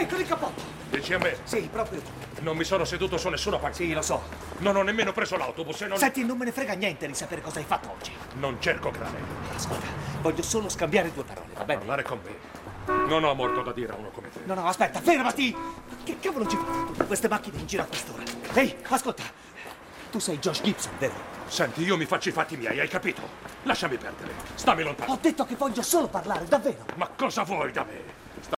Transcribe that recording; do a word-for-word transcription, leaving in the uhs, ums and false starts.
Eccoli il cappotto. Dici a me? Sì, proprio. Non mi sono seduto su nessuna panchina. Sì, lo so. Non ho nemmeno preso l'autobus e non... Senti, non me ne frega niente di sapere cosa hai fatto oggi. Non cerco grane. Ascolta, voglio solo scambiare due parole, va bene? Parlare con me. Non ho molto da dire a uno come te. No, no, aspetta, fermati! Che cavolo ci fai tutte queste macchine in giro a quest'ora? Ehi, ascolta! Tu sei Josh Gibson, vero? Senti, io mi faccio i fatti miei, hai capito? Lasciami perdere. Stammi lontano. Ho detto che voglio solo parlare, davvero! Ma cosa vuoi da me?